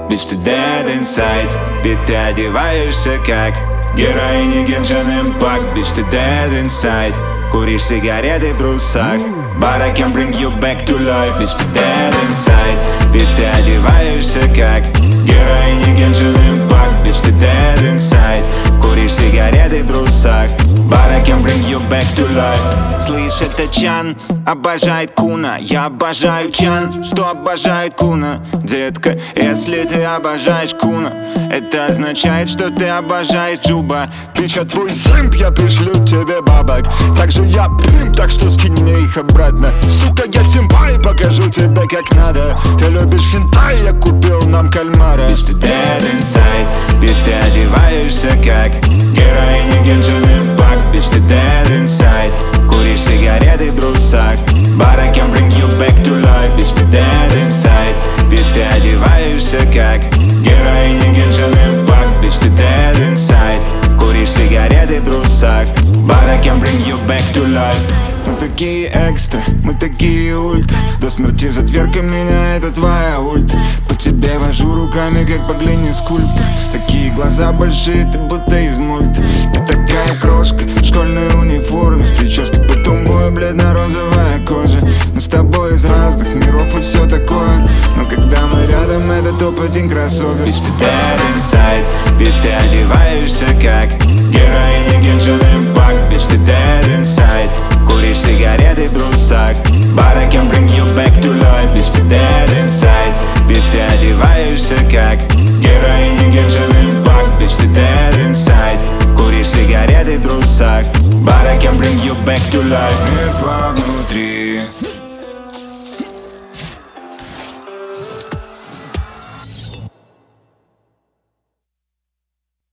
Bitch, ты dead inside. Ведь ты одеваешься как героиня Genshin Impact. Bitch, ты dead inside. Куришь сигареты в трусах, but I can bring you back to life. Bitch, ты dead inside. Ведь ты одеваешься как героиня Genshin Impact. Bitch, ты dead inside. Куришь сигареты в трусах, but I can bring you back to life. Слышь, это Чан обожает Куна. Я обожаю Чан, что обожает Куна. Детка, если ты обожаешь Куна, это означает, что ты обожаешь Джуба. Бича, твой симп, я пришлю тебе бабок. Также я пимп, так что скинь мне их обратно. Сука, я симпай, покажу тебе как надо. Ты любишь хентай, я купил нам кальмара. Bitch, ты dead inside. Ведь ты одеваешься как героиня Genshin Impact. Bitch, ты dead inside. Куришь сигареты в трусах, but I can bring you back to life. Bitch, ты dead inside. Ведь ты одеваешься как героиня Genshin Impact. Bitch, ты dead inside. Куришь сигареты в трусах, but I can bring you back to life. Мы такие экстра, мы такие ультра. До смерти затверка меня, это твоя ульта. По тебе вожу руками, как по глине скульптор. Такие глаза большие, ты будто из мульта. Ты такая крошка в школьной униформе, с прической по тумбою, бледно-розовая кожа. Мы с тобой из разных миров и все такое, но когда мы рядом, это топ-1 кроссовер. Bitch, ты dead inside. Ведь ты одеваешься как героиня Genshin Impact. Bitch, ты dead inside. Куришь сигареты в трусах, but I can bring you back to life. Bitch, ты dead inside. Ведь ты одеваешься как героиня Genshin Impact. Bitch, ты dead inside. Куришь сигареты в трусах, but I can bring you back to life. Мертва внутри.